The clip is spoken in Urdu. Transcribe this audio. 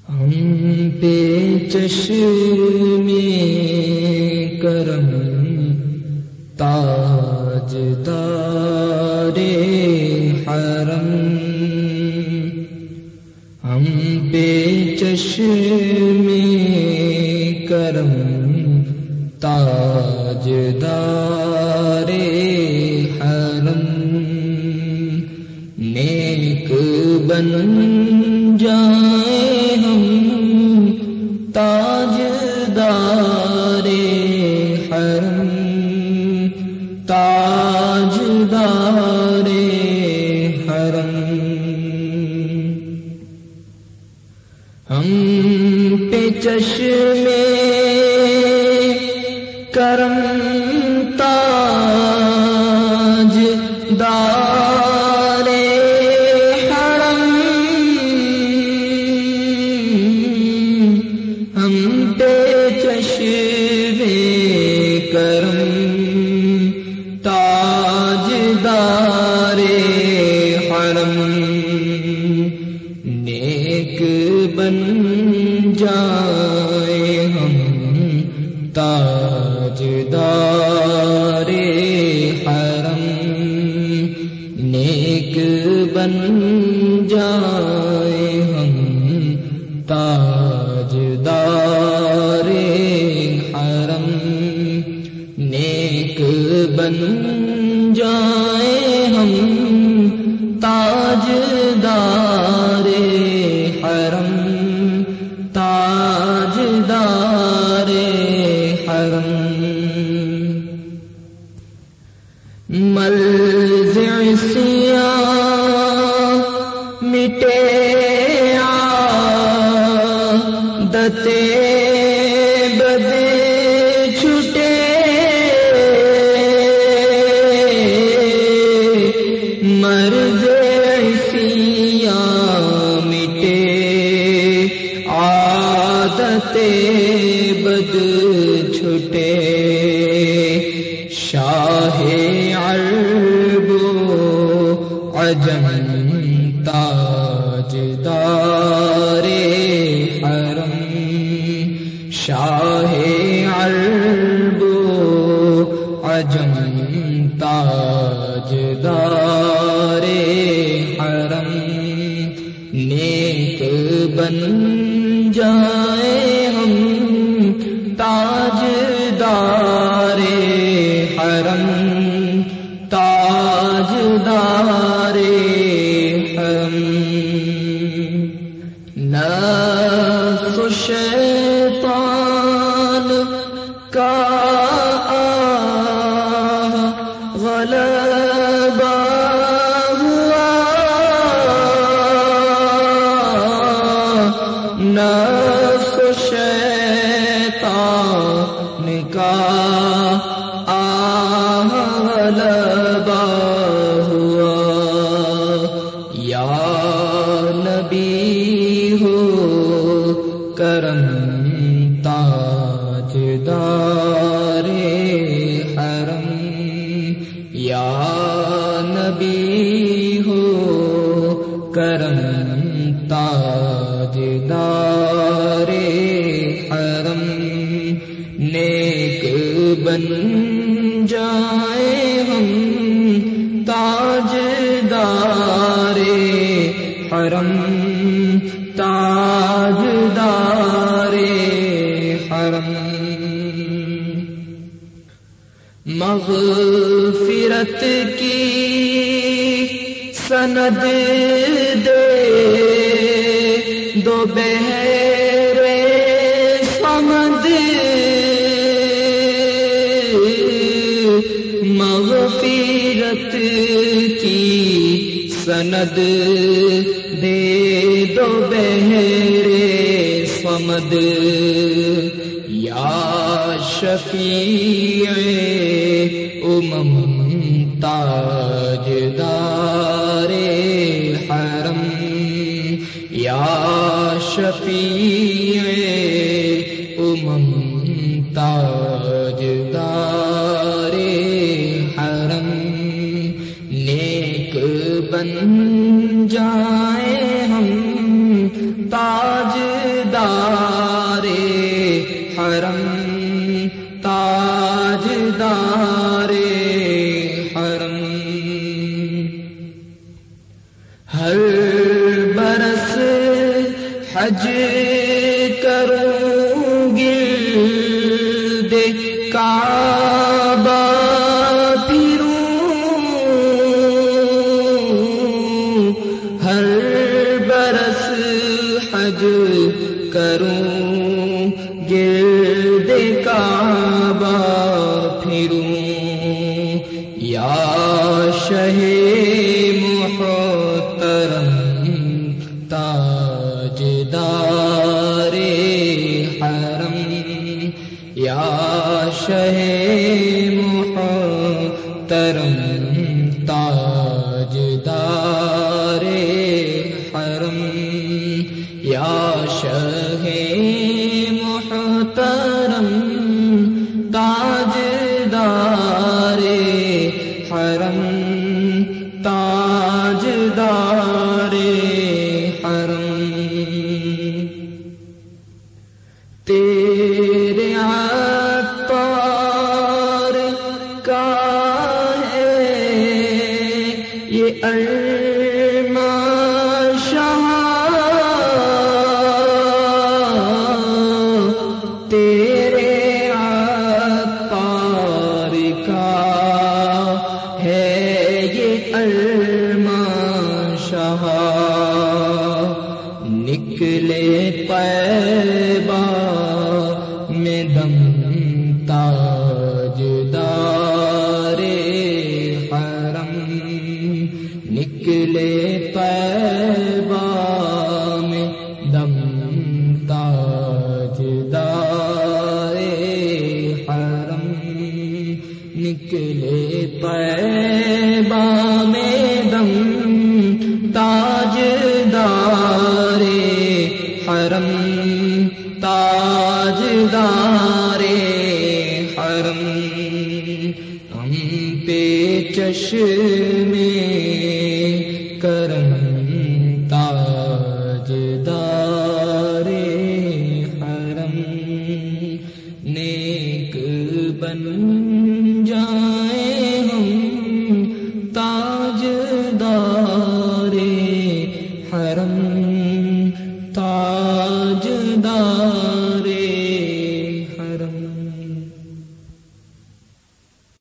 ہم پہ چشم کرم تاجدار حرم، ہم پہ چشم کرم تاجدار حرم، نیک بن جائیں ہم تاجدار حرم، تاجدار حرم، ہم پہ چشم کرم تاجدار حرم، ہم پہ چشم کرم تاجدار حرم، نیک بن جائیں ہم تاجدار حرم، نیک بن جائیں ہم تاجدار حرم، نیک بن جائیں ہم تاجدار حرم، تاجدار حرم، ملزع سیاہ مٹے عادت بد چھٹے، مرزع سیاہ مٹے عادت بد چھٹے، شاہ عرب و عجم تاجدار حرم، شاہ عرب و عجم تاجدار حرم، نیک بن جائیں ہم تاجدار حرم، تاجدار حرم، نفس و شیطان کا غلبہ ہوا، نفس و شیطان کا غلبہ ہوا، یا نبی ہو کرم تاجدار حرم، یا نبی ہو کرم تاجدار حرم، نیک بن جائیں ہم تاجدار حرم، تاجدار حرم، مغفرت کی سند دے دو بہرے صمد، مغفرت کی سند دے دو بہرے صمد، یا شفیع امم تاجدار حرم، یا شفیع امم تاجدار حرم، نیک بن جائیں ہم تاج حج کروں گرد کعبہ پھروں، ہر برس حج کروں گرد کعبہ پھروں، یا شہ محترم تاجدار حرم، یا شہ محترم تاجدار حرم، یا شہ محترم تاجدار حرم، تاجدار حرم، تیرے عطار کا ہے یہ ارمان شاہ، تیرے عطار کا ہے یہ ارمان شاہ، نکلے طیبہ میں دم تاجدار حرم، نکلے طیبہ میں دم تاجدار حرم، نکلے طیبہ میں دم تاجدار حرم، تاجدار حرم، ہم پہ چشم